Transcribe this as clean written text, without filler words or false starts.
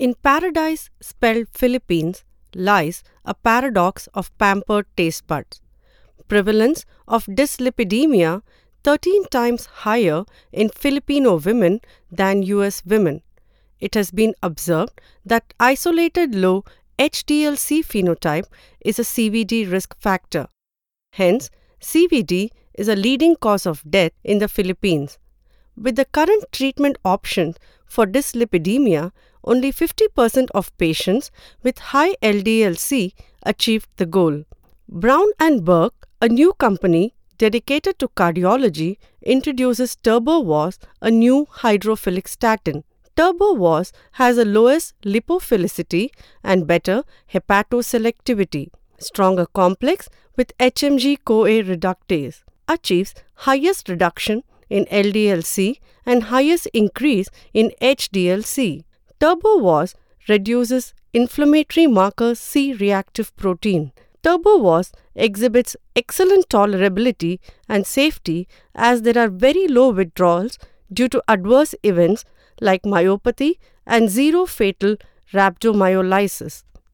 In paradise spelled Philippines lies a paradox of pampered taste buds. Prevalence of dyslipidemia 13 times higher in Filipino women than US women. It has been observed that isolated low HDL-C phenotype is a CVD risk factor. Hence, CVD is a leading cause of death in the Philippines. With the current treatment options for dyslipidemia, only 50% of patients with high LDL-C achieved the goal. Brown and Burke, a new company dedicated to cardiology, introduces TurboWAS, a new hydrophilic statin. TurboWAS has the lowest lipophilicity and better hepatoselectivity. Stronger complex with HMG-CoA reductase achieves highest reduction in LDL-C and highest increase in HDL-C. TurboWAS reduces inflammatory marker C-reactive protein. TurboWAS exhibits excellent tolerability and safety as there are very low withdrawals due to adverse events like myopathy and zero fatal rhabdomyolysis.